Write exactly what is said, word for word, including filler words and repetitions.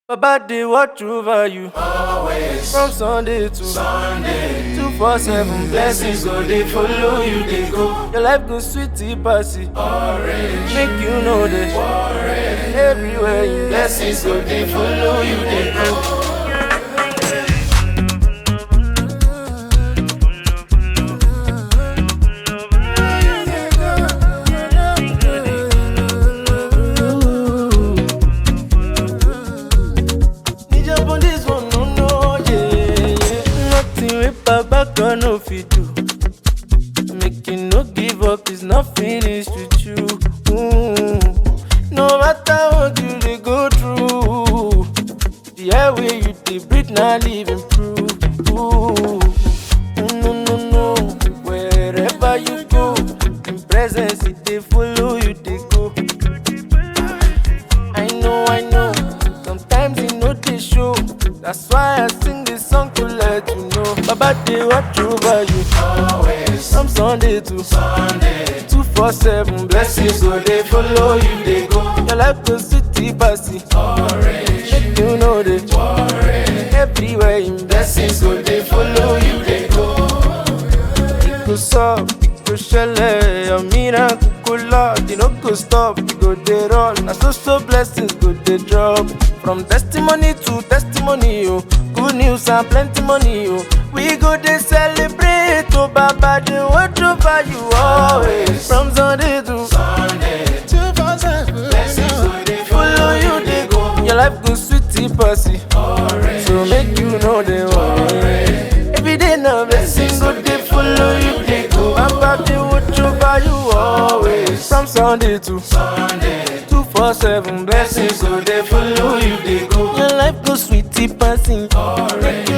Baba dey watch over you Always from Sunday to Sunday. two four seven. Blessings go they follow you, they go. Your life go sweetie passy. Orange, Make you know that orange. everywhere you Blessings go they follow you, they go. Need jump on this one, no no yeah, yeah. Nothing with Baba God no fit do. Make you no give up, it's not finished with you. Mm. No matter what you dey go through, the air way you dey breathe now living proof. Ooh. No no no, wherever you go, in presence it dey follow you dey go. I know I know, sometimes it no dey show. That's why I sing this song to let you know. Baba dey watch over you. Always From Sunday to Sunday. two four seven. Blessings go they follow you, they go. Your life go city passy. Orange, Make you know the orange. everywhere in Blessings go they follow you, they go. it go sup, it go shele. Your miracle go loud, you no go stop, you go dey run. Na so so blessings go dey drop. From testimony to testimony, oh. Good news and plenty money, oh. We go dey celebrate, oh Baba dey watch over you always. From Sunday to Sunday. Blessings go they follow you dey go. Your life go sweetie passy. Orange, So make you know the worry. Every day now blessing go dey follow you dey go. Baba dey watch over you always. From Sunday to Sunday. two four seven. Blessings go they follow you, they go. Your life go sweetie passing. Orange,